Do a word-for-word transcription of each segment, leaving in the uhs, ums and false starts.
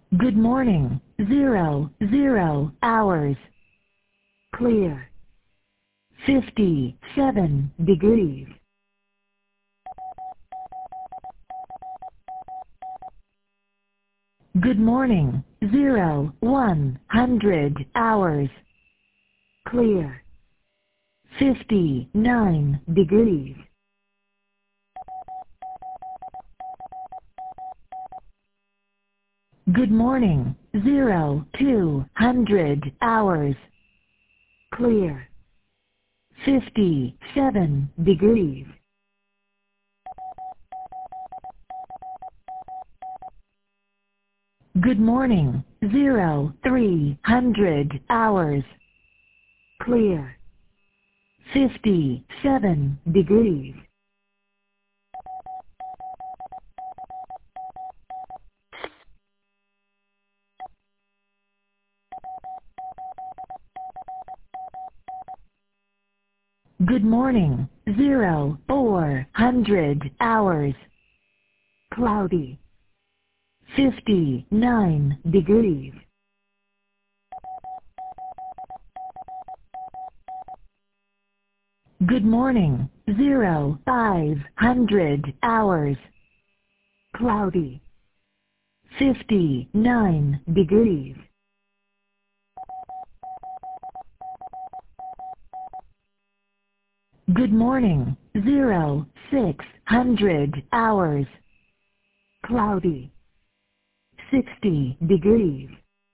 Good morning. Zero, zero hours. Clear. fifty-seven degrees. Good morning. Zero, one hundred hours. Clear. fifty-nine degrees. Good morning. Zero, two hundred hours. Clear. fifty-seven degrees. Good morning. Zero, three hundred hours. Clear. fifty-seven degrees. Good morning. Zero, four hundred hours. Cloudy. fifty-nine degrees. Good morning. Zero, five hundred hours. Cloudy. fifty-nine degrees. Good morning. Zero, six hundred hours. Cloudy. sixty degrees.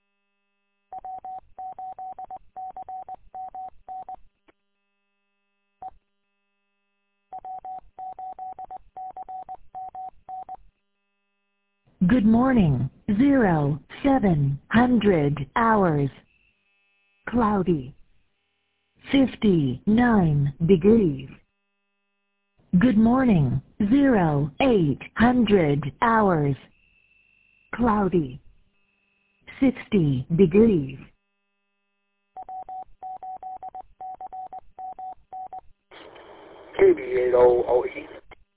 Good morning. Zero, seven hundred hours. Cloudy. fifty-nine degrees. Good morning. Zero, eight hundred hours. Cloudy. sixty degrees. K B eight oh oh eight.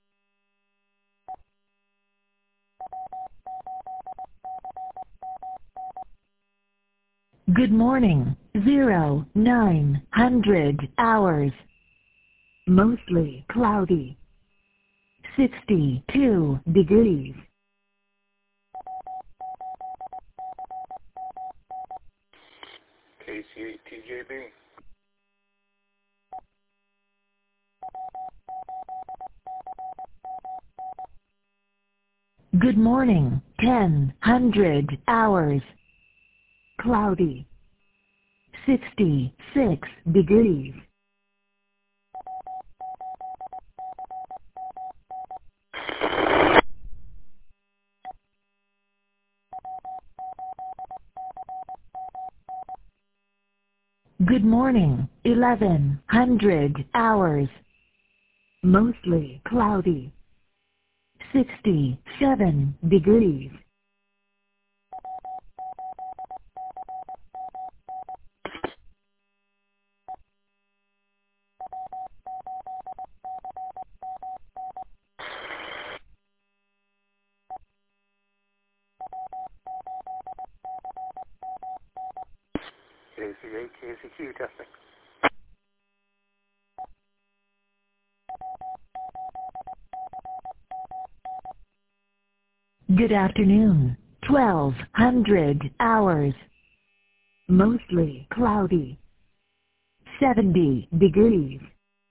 Good morning. Zero, nine hundred hours. Mostly cloudy. sixty-two degrees. K C eight T J B. Good morning. ten hundred hours. Cloudy. sixty-six degrees. Good morning. eleven hundred hours. Mostly cloudy. sixty-seven degrees. K C eight K C Q testing. Good afternoon. twelve hundred hours. Mostly cloudy. seventy degrees.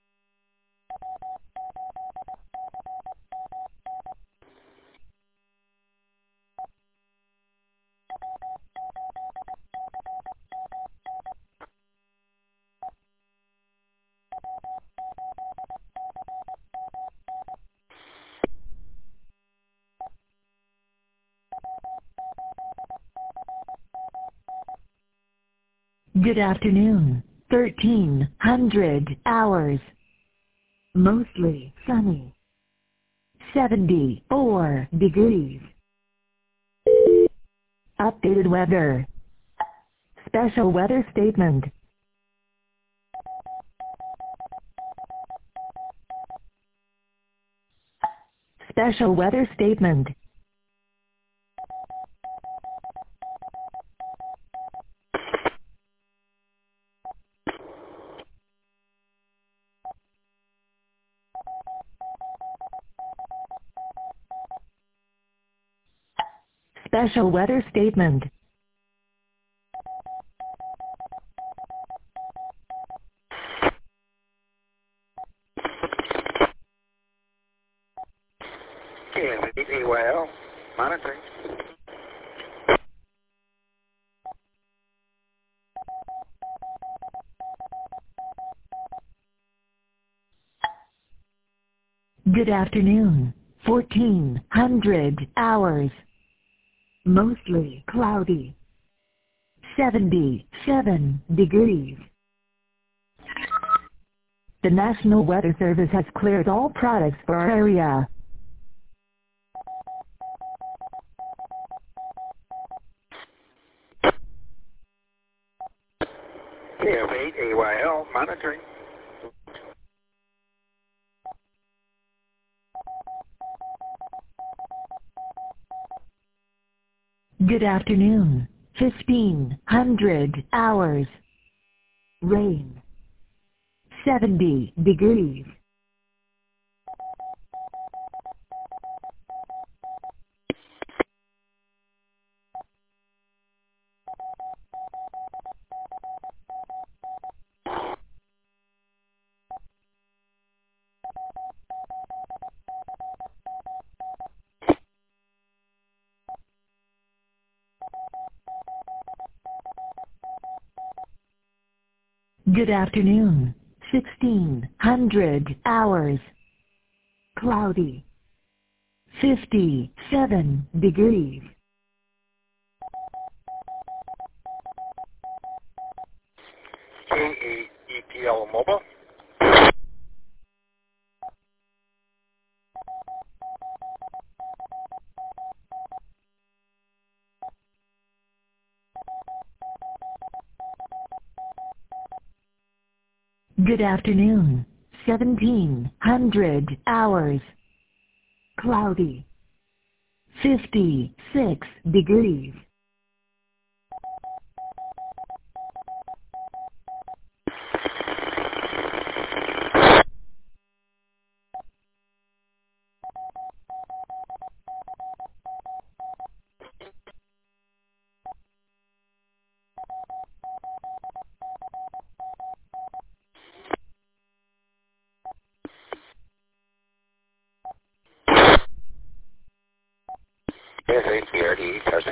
Good afternoon. thirteen hundred hours. Mostly sunny. seventy-four degrees. Updated weather. Special weather statement. Special weather statement. Special weather statement. K S eight A Y L, monitoring. Good afternoon. fourteen hundred hours. Mostly cloudy. seventy-seven degrees. The National Weather Service has cleared all products for our area. K F eight A Y L, monitoring. Good afternoon. fifteen hundred hours. Rain. seventy degrees. Good afternoon. sixteen hundred hours. Cloudy. fifty-seven degrees. K eight E P L mobile. Good afternoon. seventeen hundred hours. Cloudy. fifty-six degrees. K S eight C R D, testing.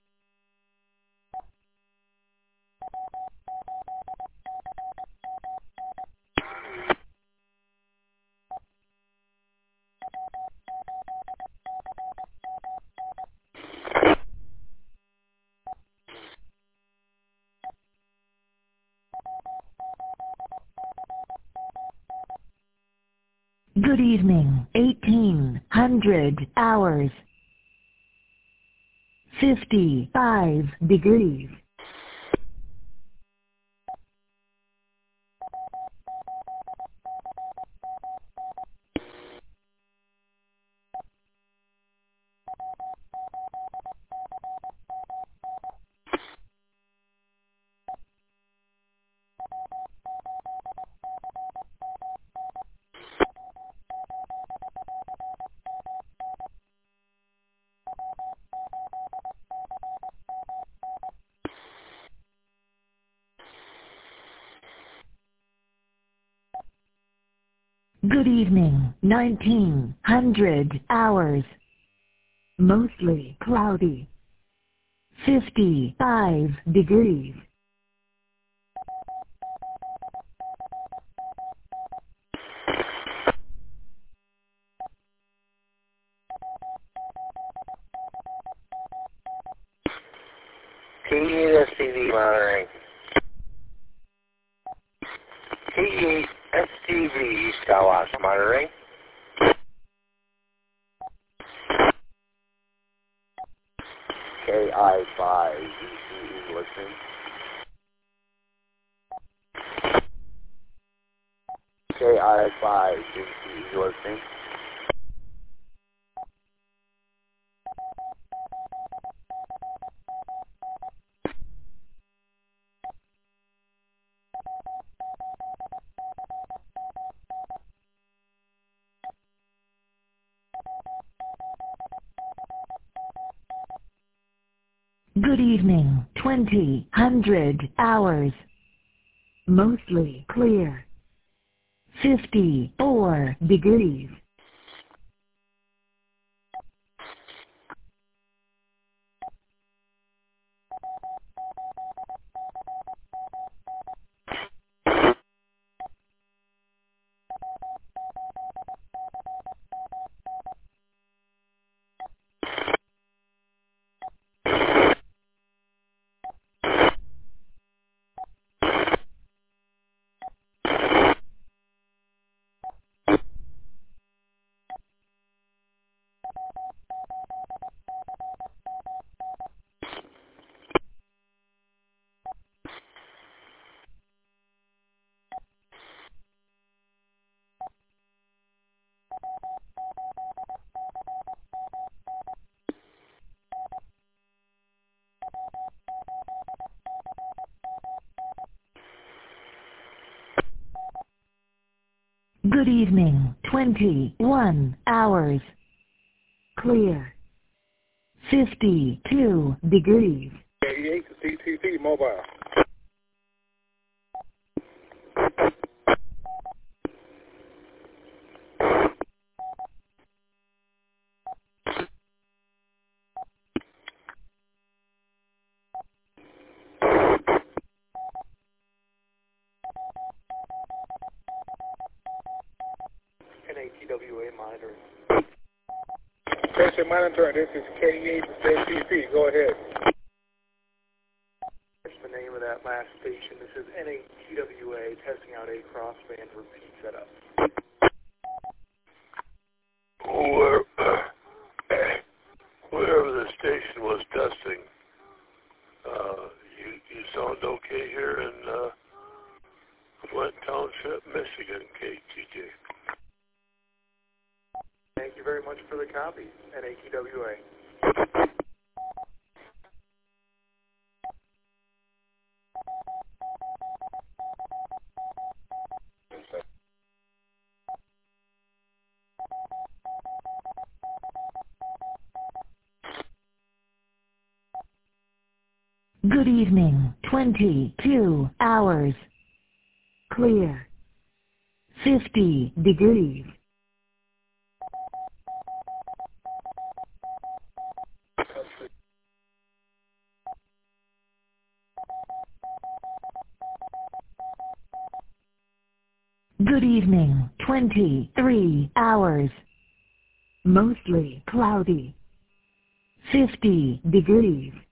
Good evening. eighteen hundred hours. fifty-five degrees. Good evening. nineteen hundred hours. Mostly cloudy. fifty-five degrees. K eight S T V monitoring. K eight S T V Skywatch monitoring. K I five D C E listening. K I five D C E listening. Good evening, twenty hundred hours. Mostly clear. fifty-four degrees. Good evening, twenty-one hours. Clear. fifty-two degrees. eighty-eight to C T C mobile. N A T W A monitoring. Station monitoring, this is K eight to C T C. Go ahead. That's the name of that last station. This is N A T W A testing out a crossband repeat setup. Where, wherever the station was testing, uh, you, you sound okay here in uh, Flint Township, Michigan, K T J. Thank you very much for the copy, N A T W A. Good evening, twenty-two hours. Clear. fifty degrees. Good evening, twenty-three hours. Mostly cloudy. fifty degrees.